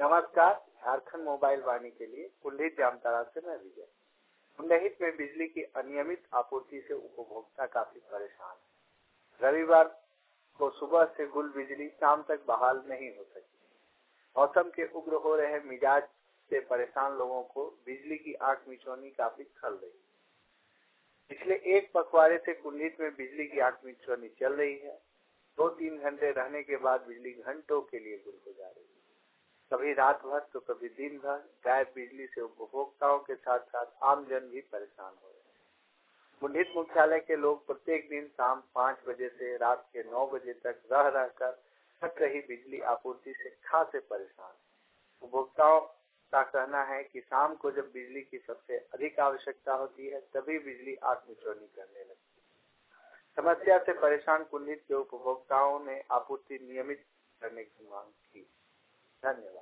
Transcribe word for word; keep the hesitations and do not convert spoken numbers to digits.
नमस्कार, झारखंड मोबाइल वाणी के लिए कुंडहित जामताड़ा से मैं विजय। कुंडहित में बिजली की अनियमित आपूर्ति से उपभोक्ता काफी परेशान है। रविवार को सुबह से गुल बिजली शाम तक बहाल नहीं हो सकी। मौसम के उग्र हो रहे मिजाज से परेशान लोगों को बिजली की आंख मिचौनी काफी खल रही है। पिछले एक पखवाड़े से कुंडहित में बिजली की आंख मिचौनी चल रही है। दो तीन घंटे रहने के बाद बिजली घंटों के लिए गुल हो जा रही है। कभी रात भर तो कभी दिन भर गायब बिजली से उपभोक्ताओं के साथ साथ आमजन भी परेशान हो रहे हैं। कुंडहित मुख्यालय के लोग प्रत्येक दिन शाम पाँच बजे से रात के नौ बजे तक रह रहकर थक रही बिजली आपूर्ति से खासे परेशान। उपभोक्ताओं का कहना है कि शाम को जब बिजली की सबसे अधिक आवश्यकता होती है तभी बिजली आंख मिचौनी करने लगती है। समस्या से परेशान कुंडहित के उपभोक्ताओं ने आपूर्ति नियमित करने की मांग की। धन्यवाद।